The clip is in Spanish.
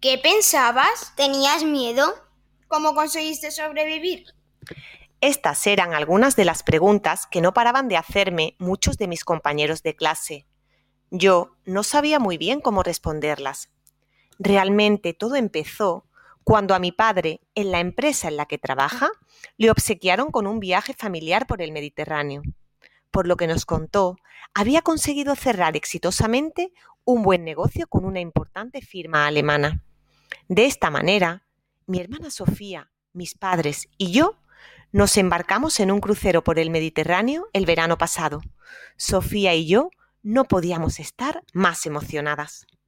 ¿Qué pensabas? ¿Tenías miedo? ¿Cómo conseguiste sobrevivir? Estas eran algunas de las preguntas que no paraban de hacerme muchos de mis compañeros de clase. Yo no sabía muy bien cómo responderlas. Realmente todo empezó cuando a mi padre, en la empresa en la que trabaja, le obsequiaron con un viaje familiar por el Mediterráneo. Por lo que nos contó, había conseguido cerrar exitosamente un buen negocio con una importante firma alemana. De esta manera, mi hermana Sofía, mis padres y yo nos embarcamos en un crucero por el Mediterráneo el verano pasado. Sofía y yo no podíamos estar más emocionadas.